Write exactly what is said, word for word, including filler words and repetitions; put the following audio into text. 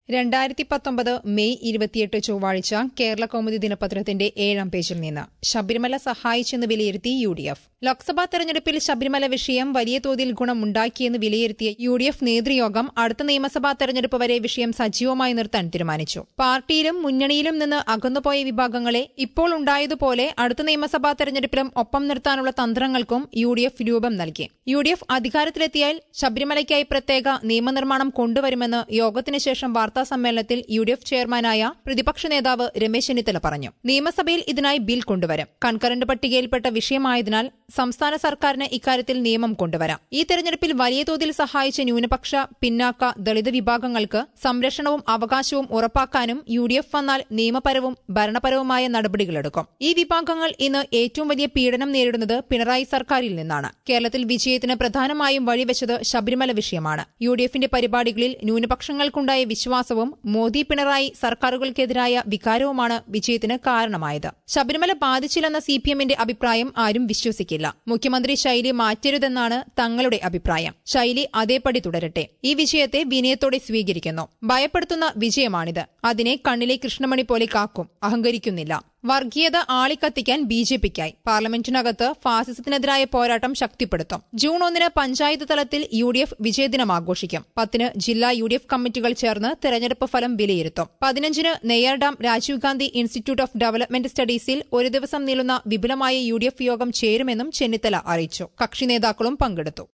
രണ്ടായിരത്തി പത്തൊമ്പത് മെയ് ഇരുപത്തിയെട്ട് ചൊവ്വാഴ്ച കേരള കൗമുദി ദിനപത്രത്തിന്റെ ഏഴാം പേജിൽ നിന്ന് ശബരിമല സഹായിച്ചെന്ന് വിലയിരുത്തി യു ഡി എഫ്. ലോക്സഭാ തെരഞ്ഞെടുപ്പിൽ ശബരിമല വിഷയം വലിയ തോതിൽ ഗുണമുണ്ടാക്കിയെന്ന് വിലയിരുത്തിയ യു ഡി എഫ് നേതൃയോഗം അടുത്ത നിയമസഭാ തെരഞ്ഞെടുപ്പ് വരെ വിഷയം സജീവമായി നിർത്താൻ തീരുമാനിച്ചു. പാർട്ടിയിലും മുന്നണിയിലും നിന്ന് അകന്നുപോയ വിഭാഗങ്ങളെ ഇപ്പോൾ ഉണ്ടായതുപോലെ അടുത്ത നിയമസഭാ തെരഞ്ഞെടുപ്പിലും ഒപ്പം നിർത്താനുള്ള തന്ത്രങ്ങൾക്കും യു ഡി എഫ് രൂപം നൽകി. യു ഡി എഫ് അധികാരത്തിലെത്തിയാൽ ശബരിമലയ്ക്കായി പ്രത്യേക നിയമനിർമ്മാണം കൊണ്ടുവരുമെന്ന് യോഗത്തിന് ശേഷം വാർത്താ സമ്മേളനത്തിൽ യു ഡി എഫ് ചെയർമാനായ പ്രതിപക്ഷ നേതാവ് രമേശ് ചെന്നിത്തല പറഞ്ഞു. നിയമസഭയിൽ ഇതിനായി ബിൽ കൊണ്ടുവരും. കൺകറന്റ് പട്ടികയിൽപ്പെട്ട വിഷയമായതിനാൽ സംസ്ഥാന സർക്കാരിന് ഇക്കാര്യത്തിൽ നിയമം കൊണ്ടുവരാം. ഈ തെരഞ്ഞെടുപ്പിൽ വലിയ തോതിൽ സഹായിച്ച ന്യൂനപക്ഷ, പിന്നാക്ക, ദളിത് വിഭാഗങ്ങൾക്ക് സംരക്ഷണവും അവകാശവും ഉറപ്പാക്കാനും യു ഡി എഫ് വന്നാൽ നിയമപരവും ഭരണപരവുമായ നടപടികളെടുക്കും. ഈ വിഭാഗങ്ങൾ ഇന്ന് ഏറ്റവും വലിയ പീഡനം നേരിടുന്നത് പിണറായി സർക്കാരിൽ നിന്നാണ്. കേരളത്തിൽ വിജയത്തിന് പ്രധാനമായും വഴിവെച്ചത് ശബരിമല വിഷയമാണ്. യു ഡി എഫിന്റെ പരിപാടികളിൽ ന്യൂനപക്ഷങ്ങൾക്കുണ്ടായ വിശ്വാസവും മോദി പിണറായി സർക്കാരുകൾക്കെതിരായ വികാരവുമാണ് വിജയത്തിന് കാരണമായത്. ശബരിമല ബാധിച്ചില്ലെന്ന സി പി എമ്മിന്റെ അഭിപ്രായം ആരും വിശ്വസിക്കില്ല. മുഖ്യമന്ത്രി ശൈലി മാറ്റരുതെന്നാണ് തങ്ങളുടെ അഭിപ്രായം. ശൈലി അതേപടി തുടരട്ടെ. ഈ വിജയത്തെ വിനയത്തോടെ സ്വീകരിക്കുന്നു. ഭയപ്പെടുത്തുന്ന വിജയമാണിത്. അതിനെ കണ്ണിലെ കൃഷ്ണമണി പോലെ കാക്കും. അഹങ്കരിക്കുന്നില്ല. വർഗീയത ആളിക്കത്തിക്കാൻ ബി ജെ പിക്കായി. പാർലമെന്റിനകത്ത് ഫാസിസത്തിനെതിരായ പോരാട്ടം ശക്തിപ്പെടുത്തും. ജൂൺ ഒന്നിന് പഞ്ചായത്ത് തലത്തിൽ യു ഡി എഫ് വിജയദിനം ആഘോഷിക്കും. പത്തിന് ജില്ലാ യു ഡി എഫ് കമ്മിറ്റികൾ ചേർന്ന് തെരഞ്ഞെടുപ്പ് ഫലം വിലയിരുത്തും. പതിനഞ്ചിന് Neyyar dam Rajiv Gandhi institute of development സ്റ്റഡീസിൽ ഒരു ദിവസം നീളുന്ന വിപുലമായ യു ഡി എഫ് യോഗം ചേരുമെന്നും ചെന്നിത്തല അറിയിച്ചു. കക്ഷി നേതാക്കളും പങ്കെടുത്തു.